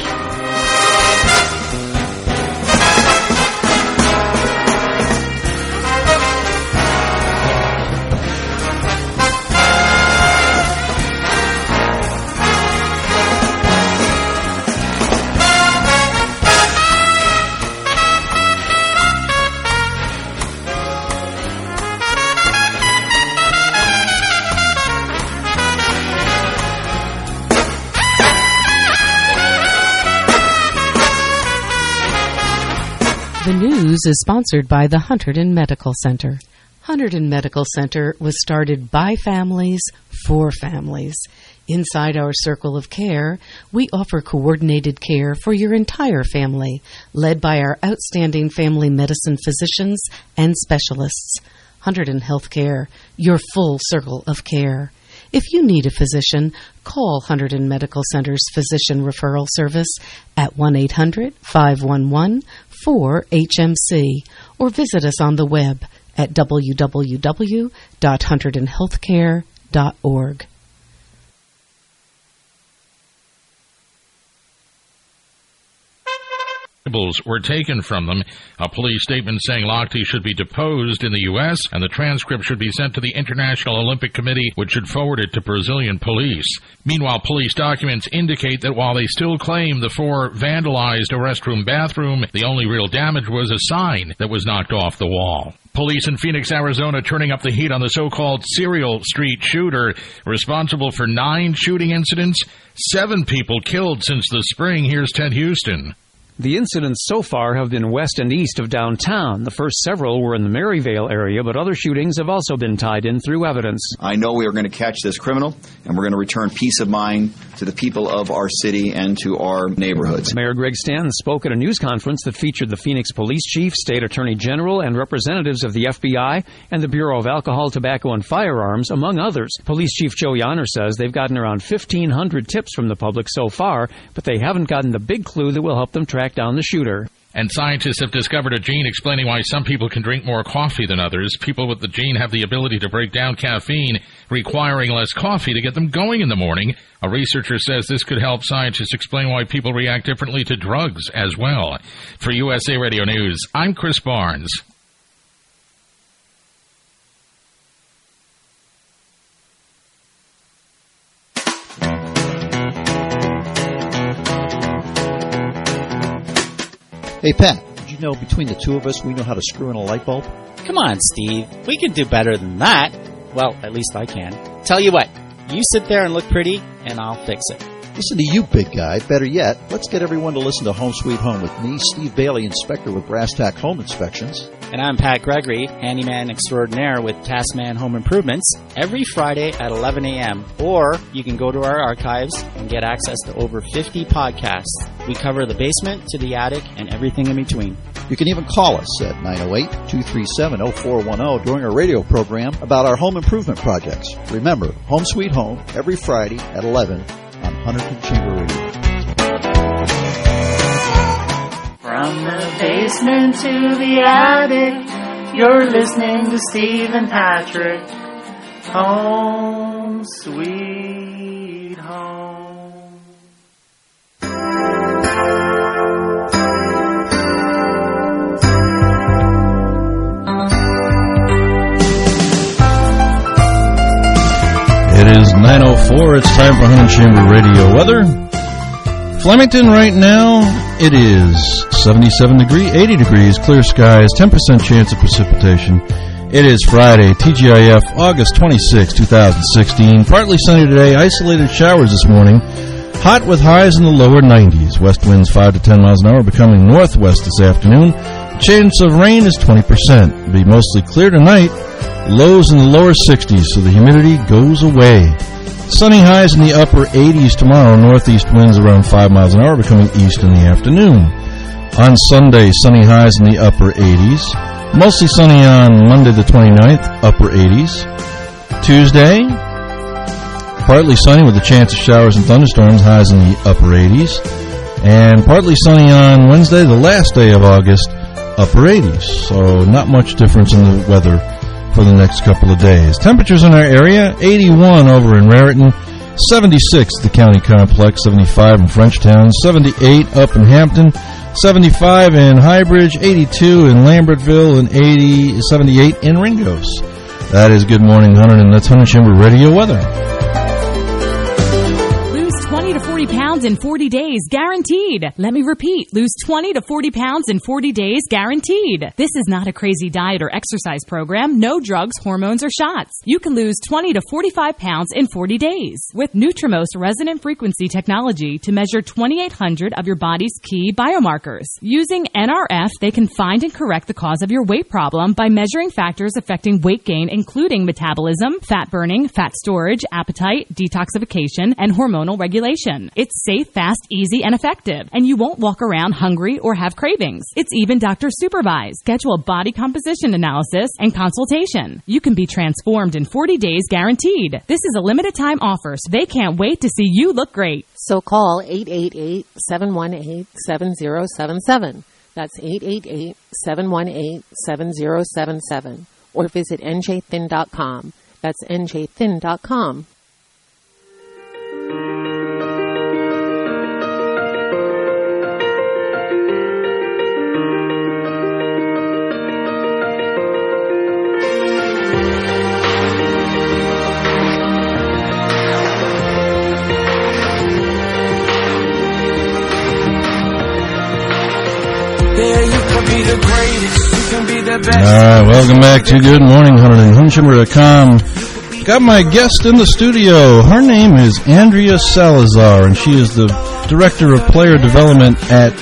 The news is sponsored by the Hunterdon Medical Center. Hunterdon Medical Center was started by families for families. Inside our circle of care, we offer coordinated care for your entire family, led by our outstanding family medicine physicians and specialists. Hunterdon Healthcare, your full circle of care. If you need a physician, call Hunterdon Medical Center's Physician Referral Service at 1-800-511-4HMC or visit us on the web at www.hunterdonhealthcare.org. Were taken from them. A police statement saying Lochte should be deposed in the U.S. and the transcript should be sent to the International Olympic Committee, which should forward it to Brazilian police. Meanwhile, police documents indicate that while they still claim the 4 vandalized a restroom bathroom, the only real damage was a sign that was knocked off the wall. Police in Phoenix, Arizona turning up the heat on the so-called Serial Street shooter, responsible for 9 shooting incidents, 7 people killed since the spring. Here's Ted Houston. The incidents so far have been west and east of downtown. The first several were in the Maryvale area, but other shootings have also been tied in through evidence. I know we are going to catch this criminal, and we're going to return peace of mind to the people of our city and to our neighborhoods. Mayor Greg Stanton spoke at a news conference that featured the Phoenix Police Chief, State Attorney General, and representatives of the FBI and the Bureau of Alcohol, Tobacco, and Firearms, among others. Police Chief Joe Yonner says they've gotten around 1,500 tips from the public so far, but they haven't gotten the big clue that will help them track down the shooter. And scientists have discovered a gene explaining why some people can drink more coffee than others. People with the gene have the ability to break down caffeine, requiring less coffee to get them going in the morning. A researcher says this could help scientists explain why people react differently to drugs as well. For USA Radio News, I'm Chris Barnes. Hey, Pat, did you know between the two of us we know how to screw in a light bulb? Come on, Steve. We can do better than that. Well, at least I can. Tell you what, you sit there and look pretty, and I'll fix it. Listen to you, big guy. Better yet, let's get everyone to listen to Home Sweet Home with me, Steve Bailey, inspector with Brass Tack Home Inspections. And I'm Pat Gregory, handyman extraordinaire with Taskman Home Improvements, every Friday at 11 a.m. Or you can go to our archives and get access to over 50 podcasts. We cover the basement to the attic and everything in between. You can even call us at 908-237-0410 during our radio program about our home improvement projects. Remember, Home Sweet Home, every Friday at 11 on Huntington Chamber Radio. From the basement to the attic, you're listening to Steve and Patrick. Home Sweet Home. It is 9:04. It's time for Huntington Chamber Radio weather. Flemington right now, it is 77 degrees, 80 degrees, clear skies, 10% chance of precipitation. It is Friday, TGIF, August 26, 2016. Partly sunny today, isolated showers this morning. Hot with highs in the lower 90s. West winds 5 to 10 miles an hour, becoming northwest this afternoon. Chance of rain is 20%. It'll be mostly clear tonight. Lows in the lower 60s, so the humidity goes away. Sunny highs in the upper 80s tomorrow. Northeast winds around 5 miles an hour, becoming east in the afternoon. On Sunday, sunny highs in the upper 80s. Mostly sunny on Monday the 29th, upper 80s. Tuesday, partly sunny with a chance of showers and thunderstorms, highs in the upper 80s. And partly sunny on Wednesday, the last day of August, upper 80s. So not much difference in the weather for the next couple of days. Temperatures in our area, 81 over in Raritan, 76 at the county complex, 75 in Frenchtown, 78 up in Hampton, 75 in Highbridge, 82 in Lambertville, and 78 in Ringos. That is Good Morning Huntington, and that's Huntington Chamber Radio weather. 20 to 40 pounds in 40 days, guaranteed. Let me repeat, lose 20 to 40 pounds in 40 days, guaranteed. This is not a crazy diet or exercise program. No drugs, hormones, or shots. You can lose 20 to 45 pounds in 40 days with Nutrimost resonant frequency technology to measure 2,800 of your body's key biomarkers. Using NRF, they can find and correct the cause of your weight problem by measuring factors affecting weight gain, including metabolism, fat burning, fat storage, appetite, detoxification, and hormonal regulation. It's safe, fast, easy, and effective, and you won't walk around hungry or have cravings. It's even doctor supervised. Schedule a body composition analysis and consultation. You can be transformed in 40 days guaranteed. This is a limited time offer, so they can't wait to see you look great. So call 888-718-7077. That's 888-718-7077. Or visit njthin.com. That's njthin.com. Alright, welcome back to Good Morning Huntington.com. Got my guest in the studio. Her name is Andrea Salazar, and she is the Director of Player Development at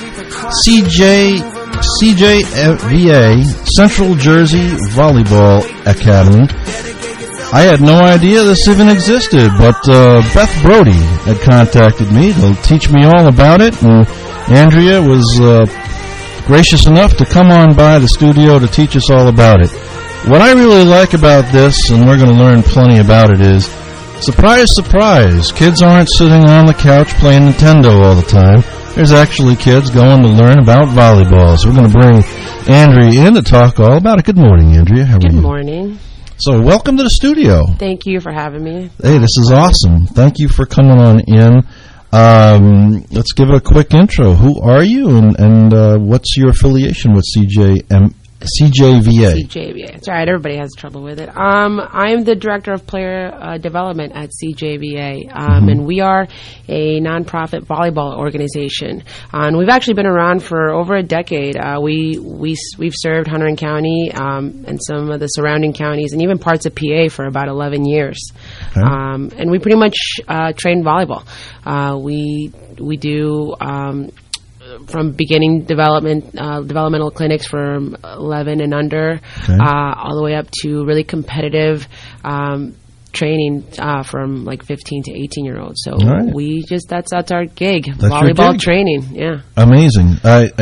CJVA, Central Jersey Volleyball Academy. I had no idea this even existed, but Beth Brody had contacted me to teach me all about it, and Andrea was gracious enough to come on by the studio to teach us all about it. What I really like about this, and we're going to learn plenty about it, is surprise, surprise, kids aren't sitting on the couch playing Nintendo all the time. there's actually kids going to learn about volleyball. So we're going to bring Andrea in to talk all about it. Good morning, Andrea. How are you? Good morning. So welcome to the studio. Thank you for having me. Hey, this is awesome. Thank you for coming on in. Let's give it a quick intro. Who are you, and what's your affiliation with CJVA? CJVA. It's all right. Everybody has trouble with it. I'm the director of player development at CJVA, and we are a nonprofit volleyball organization. And we've actually been around for over a decade. We've served Hunterdon County and some of the surrounding counties, and even parts of PA for about 11 years. Okay. And we pretty much train volleyball. We do. From beginning developmental clinics from 11 and under, all the way up to really competitive training from like 15 to 18-year-olds. So we just that's our gig. That's volleyball gig. Training. Yeah, amazing.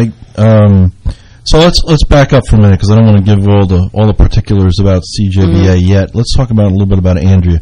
So let's back up for a minute because I don't want to give all the particulars about CJVA yet. Let's talk about a little bit about Andrea.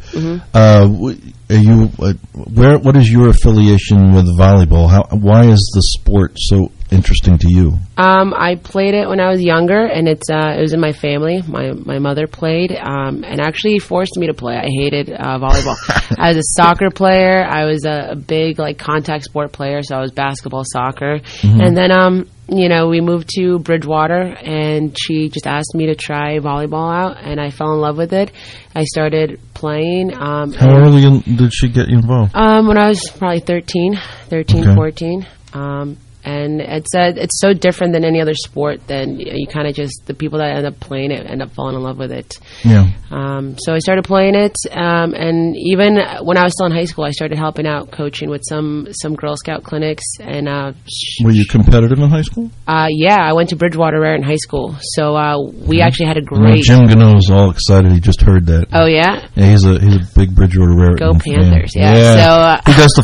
What is your affiliation with volleyball? Why is the sport so interesting to you? I played it when I was younger, and it was in my family. My mother played, and actually forced me to play. I hated volleyball. I was a soccer player. I was a big contact sport player, so I was basketball, soccer, and then we moved to Bridgewater, and she just asked me to try volleyball out, and I fell in love with it. I started playing. How early did she get you involved? When I was probably 13, 14. And it's so different than any other sport. Then you kind of just, the people that end up playing it end up falling in love with it. Yeah. So I started playing it, and even when I was still in high school, I started helping out, coaching with some Girl Scout clinics. And were you competitive in high school? Yeah, I went to Bridgewater Raritan High School. So we actually had a great. Jim Gano's all excited. He just heard that. Oh yeah. Yeah, he's a big Bridgewater Raritan. Go Panthers! Fan. Yeah. So he does the